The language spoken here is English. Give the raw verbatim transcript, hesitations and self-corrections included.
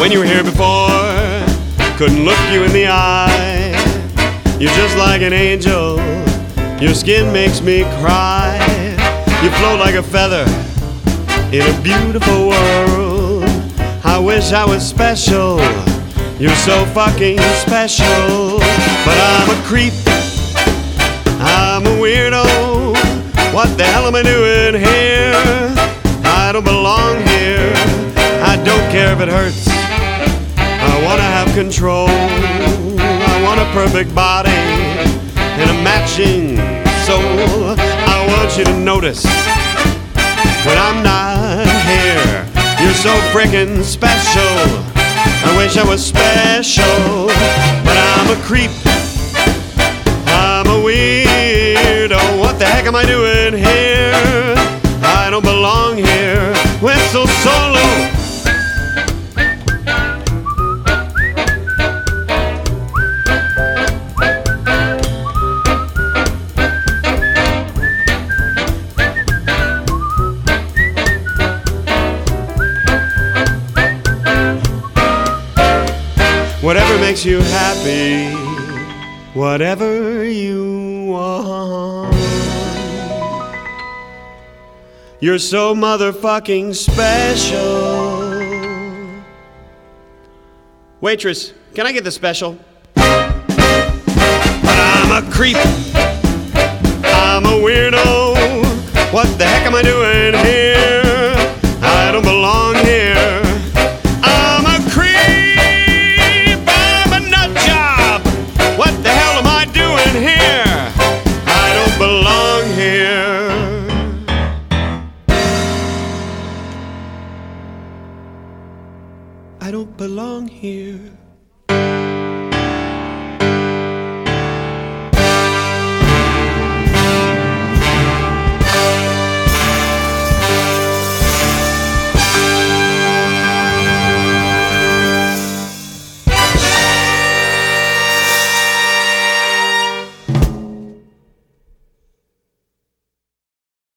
when you were here before, couldn't look you in the eye. You're just like an angel, your skin makes me cry. You float like a feather in a beautiful world. I wish I was special, you're so fucking special. But I'm a creep, I'm a weirdo. What the hell am I doing here? I don't belong here. I don't care if it hurts, I wanna have control. I want a perfect body and a matching soul. I want you to notice when I'm not here, you're so frickin' special. I wish I was special, but I'm a creep, I'm a weirdo. What the heck am I doing here? I don't belong here. Whistle solo. Whatever makes you happy, whatever you want. You're so motherfucking special. Waitress, can I get the special? But I'm a creep, I'm a weirdo. What the heck am I doing here? I don't belong here. Belong here. I don't belong here.